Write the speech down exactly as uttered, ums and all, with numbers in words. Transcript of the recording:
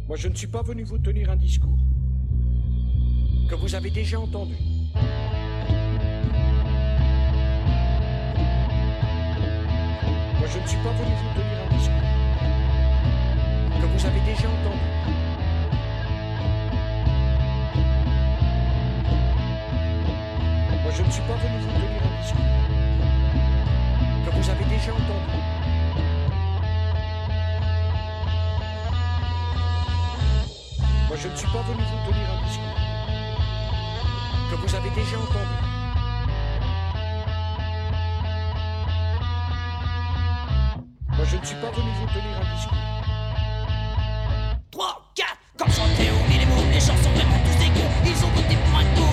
Moi, je ne suis pas venu vous tenir un discours que vous avez déjà entendu. Moi, je ne suis pas venu vous tenir un discours que vous avez déjà entendu. Moi, je ne suis pas venu vous tenir un discours que vous avez déjà entendu. Moi, je ne suis pas venu vous tenir un discours que vous avez déjà entendu. Moi, je ne suis pas venu vous tenir un discours. trois, quatre, comme chanter au minimum, les gens sont vraiment tous égaux. Ils ont voté pour un coup.